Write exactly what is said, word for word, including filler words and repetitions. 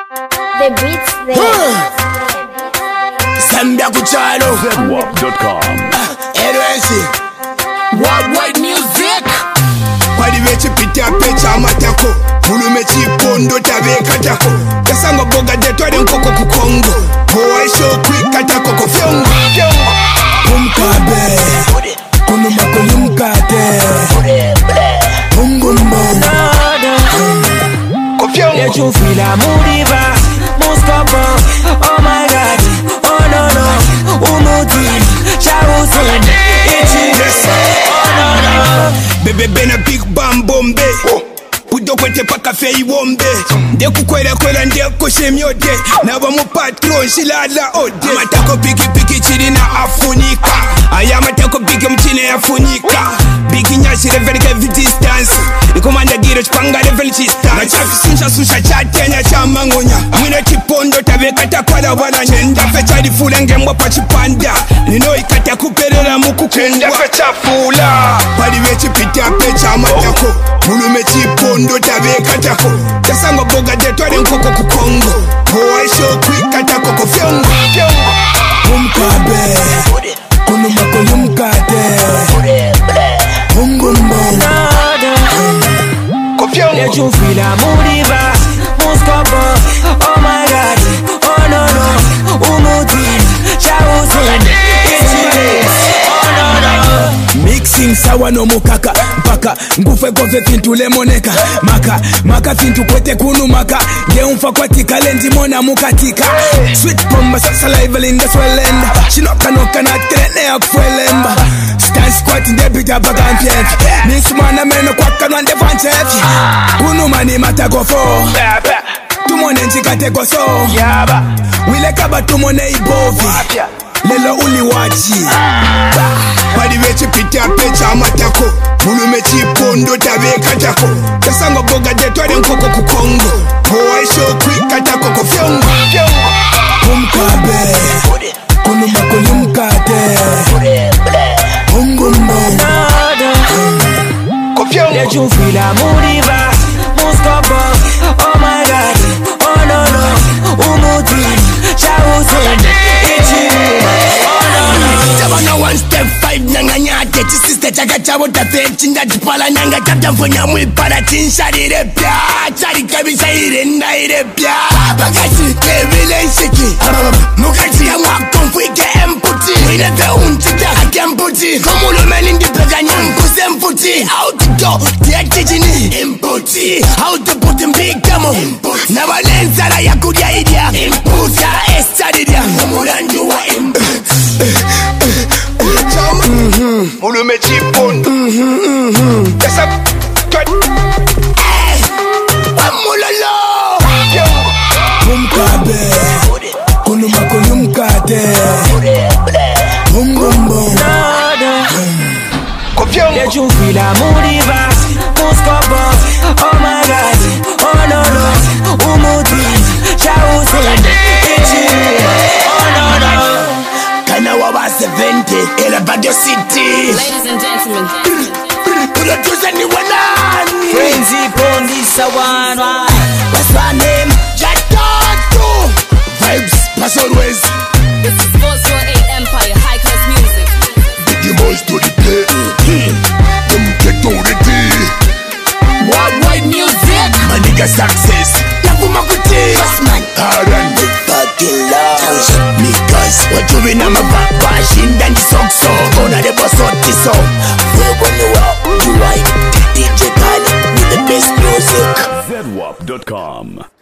The beats there. Sambia kuchalo zedwap dot com. L S Worldwide Music Paliwe chipita pecha matako Mulume chipondo tabeka tako Kasanga boga detwade nkoko kukongo Boy show quick katako kofyongo Kumkabe Kunuma kulumkate Mungumbo Kofyongo Let you feel a moody vibe Muskopo, oh my god Oh no no, umuti Charusen, itchiness Oh no no Bebe bena big bam bombe Kudo kwete paka fei wombe Ndeku kwela kwela ndeko shemyode Naba mu patron shilala ode Amatako bigi bigi chiri na afunika Aya amatako bigi mchine afunika Bigi nyashi level kevi distance Ikomanda giro chpanga level chista Machafi suncha suncha chatenya chamangonya Mwine chipondo tabeka takwala wana Chenda fecha di fula ngemwa pa chipanda Nino ikata kuperela muku Chenda fecha fula Paliwe chipita pecha amatako Mulume chipondo tabeka tako Kasanga boga detwade nkoko kukongo Boy show quick katako kofyongo Kumkabe Kunuma kulumkate Mungumbo Kofyongo Let you feel a moody vibe Muskopo, oh my god Oh no no, umuti Charusen, itchiness Oh no no Mixing sawa no mukaka Mpaka ngufe kofe fintu lemoneka Maka, maka fintu kwete kunu maka Geumfa kwa tika lendi mona mukatika Sweet pomba sa saliva linda swelend Shinoka noka na trene ya kufuelemba Stand squat in the bita baka ampiet Mix mana meno kwa kanwa nde vanchef Kunu mani mata gofo Tumone njikate koso Wile kaba tumone ibovi Lelo uli wachi Paliwe chipita pecha amatako Mulume chipondo tabeka tako Kasanga boga detwade nkoko kukongo Boy show quick katako kofyongo Kumkabe Kunuma kulumkate Mungumbo Kofyongo Let you feel a moody vibe Muskopo, oh my god Oh no no, umuti Charusen, itchiness Oh no no Tabana one step five nanganyate Chisiste chaka chabo tafe chinda chipala nanga chapta mfonya mwipala Chinshadire pya Chari kabisa irenda ire pya Bagashi kevile nshiki Mukachi ya mwakonfwike emputi Mwinete unchita haki emputi Komulo meni ndipeka nyampuse mputi Out the door, tieti jini Imputi Out the puti mbikamo Imputi Na walenzala ya kudia idia Imputi Ya estadidia Mulanjuwa imputi Mulume chipondo Kesa Amulalo Kumkabe Kunuma kulumkate Mungumbo Let you feel a moody vibe Muskopo, oh my god Oh no no, umuti Charusen, itchiness Oh no no Kana wawa seventy Ela Badio City Ladies and gentlemen. Producer ni wanani Frenzy Pondi Sawanwa What's my name? Jatoto Vibes, pass always This is four oh eight Empire High Class Music. Biggie boys to the play Them get to the tea Worldwide Music My nigga success Nafuma kuti Crossman Haran Big fucking love Niggas What you mean I'm a back Bashin Dan the song so Gonna the boss out the song We're gonna walk You right D J Khaled With the best music zedwap dot com.